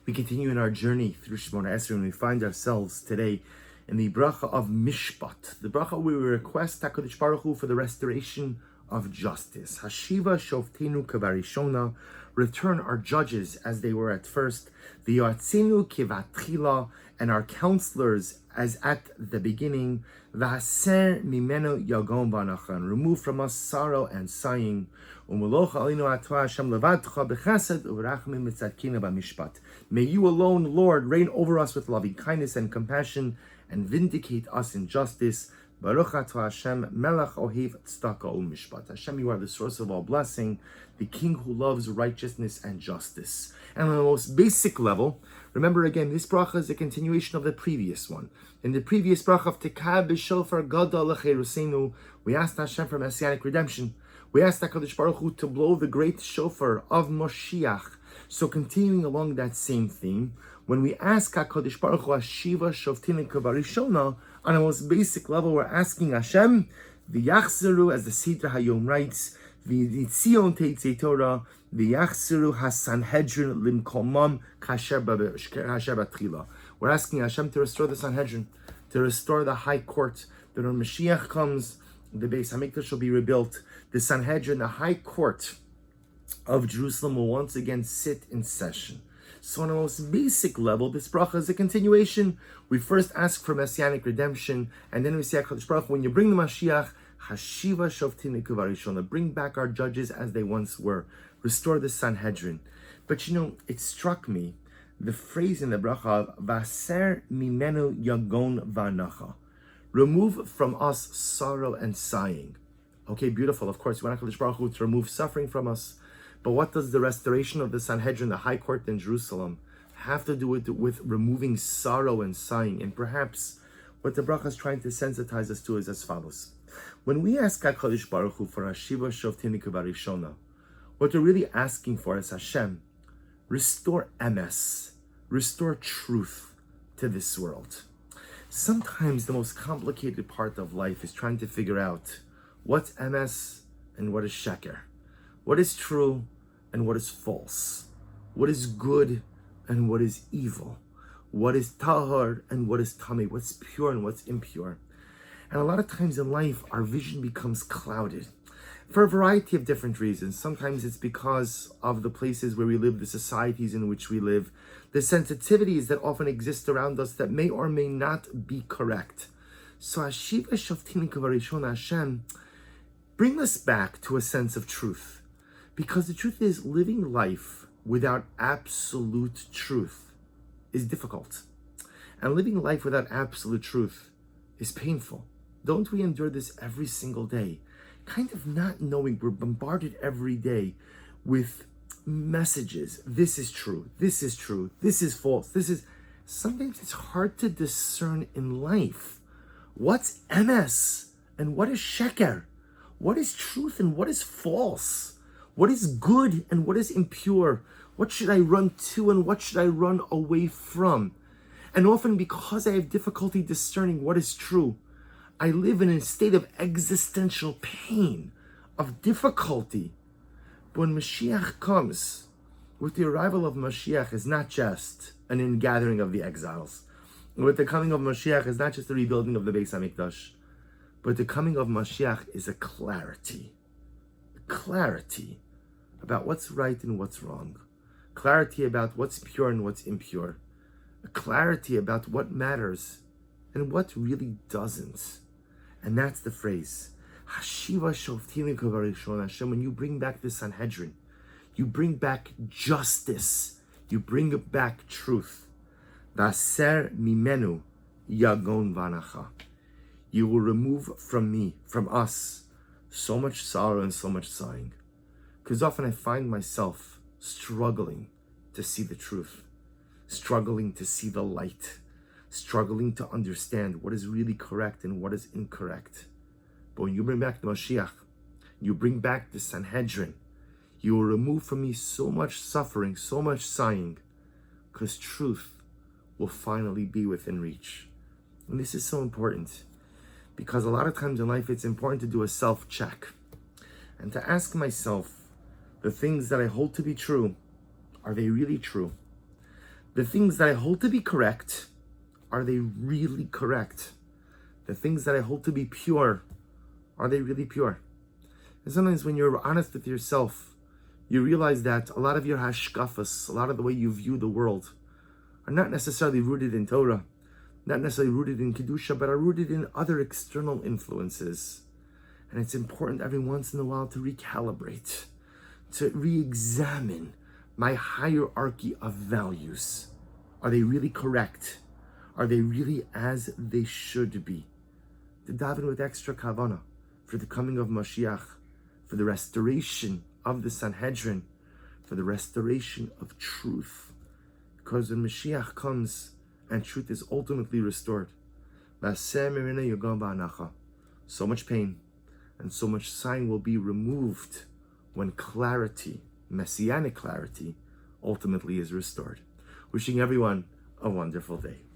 We continue in our journey through Shemona Esrei, and we find ourselves today in the bracha of Mishpat, the bracha where we request HaKadosh Baruch Hu for the restoration of justice. Hashiva Shoftenu Kavarishona, return our judges as they were at first, V'yotzenu Kivatchila, and our counselors as at the beginning, V'haser Mimenu Yagon Vanachan, remove from us sorrow and sighing. May you alone, Lord, reign over us with loving kindness and compassion and vindicate us in justice. Baruch atah Hashem, melech ohev tzedakah u'mishpat. Hashem, you are the source of all blessing, the King who loves righteousness and justice. And on the most basic level, remember again, this bracha is a continuation of the previous one. In the previous bracha of Tekah b'shofar gadol l'cheirusenu, we asked Hashem for messianic redemption. We asked HaKadosh Baruch Hu to blow the great shofar of Moshiach. So continuing along that same theme, when we ask HaKadosh Baruch Hu, Hashiva Shoftin Kavarishona, on a most basic level, we're asking Hashem, V'yachzeru, as the Sidra Hayom writes, V'yitzion Teitzei Torah, V'yachzeru HaSanhedrin Limkomam Kasher Batchila. We're asking Hashem to restore the Sanhedrin, to restore the High Court, that when Mashiach comes, the Beis HaMikdash will be rebuilt. The Sanhedrin, the High Court of Jerusalem, will once again sit in session. So on a most basic level, this bracha is a continuation. We first ask for messianic redemption, and then we say, HaKadosh Baruch Hu, when you bring the Mashiach, Hashiva Shoftin Kavarishona, bring back our judges as they once were. Restore the Sanhedrin. But it struck me, the phrase in the bracha of Vaser Mimenu Yagon Vanacha. Remove from us sorrow and sighing. Okay, beautiful. Of course, we want HaKadosh Baruch Hu to remove suffering from us. But what does the restoration of the Sanhedrin, the High Court in Jerusalem, have to do with removing sorrow and sighing? And perhaps what the bracha is trying to sensitize us to is as follows. When we ask HaKadosh Baruch Hu for Hashiva Shoftin Kavarishona, what we're really asking for is, Hashem, restore emes, restore truth to this world. Sometimes the most complicated part of life is trying to figure out what's emes and what is sheker, what is true and what is false, what is good and what is evil, what is tahor and what is tamei, what's pure and what's impure. And a lot of times in life, our vision becomes clouded for a variety of different reasons. Sometimes it's because of the places where we live, the societies in which we live, the sensitivities that often exist around us that may or may not be correct. So Hashiva Shoftin Kavarishona, Hashem, bring us back to a sense of truth. Because the truth is, living life without absolute truth is difficult. And living life without absolute truth is painful. Don't we endure this every single day? Kind of not knowing, we're bombarded every day with messages. This is true, this is true, this is false, this is... Sometimes it's hard to discern in life what's emes and what is sheker, what is truth and what is false, what is good and what is impure, what should I run to and what should I run away from. And often because I have difficulty discerning what is true, I live in a state of existential pain, of difficulty. But when Mashiach comes, with the arrival of Mashiach is not just an ingathering of the exiles. With the coming of Mashiach is not just the rebuilding of the Beis HaMikdash, but the coming of Mashiach is a clarity about what's right and what's wrong, clarity about what's pure and what's impure, a clarity about what matters and what really doesn't. And that's the phrase, Hashiva Shoftin Kavarishona, Hashem, when you bring back the Sanhedrin, you bring back justice, you bring back truth. Vaser Mimenu Yagon Vanacha. You will remove from me, from us, so much sorrow and so much sighing. Because often I find myself struggling to see the truth, struggling to see the light, struggling to understand what is really correct and what is incorrect. But when you bring back the Mashiach, you bring back the Sanhedrin, you will remove from me so much suffering, so much sighing, because truth will finally be within reach. And this is so important, because a lot of times in life it's important to do a self-check and to ask myself, the things that I hold to be true, are they really true? The things that I hold to be correct, are they really correct? The things that I hold to be pure, are they really pure? And sometimes when you're honest with yourself, you realize that a lot of your hashkafas, a lot of the way you view the world, are not necessarily rooted in Torah, not necessarily rooted in Kedusha, but are rooted in other external influences. And it's important every once in a while to recalibrate, to re-examine my hierarchy of values. Are they really correct? Are they really as they should be? To daven with extra kavanah for the coming of Mashiach, for the restoration of the Sanhedrin, for the restoration of truth. Because when Mashiach comes and truth is ultimately restored, so much pain and so much sighing will be removed when clarity, messianic clarity, ultimately is restored. Wishing everyone a wonderful day.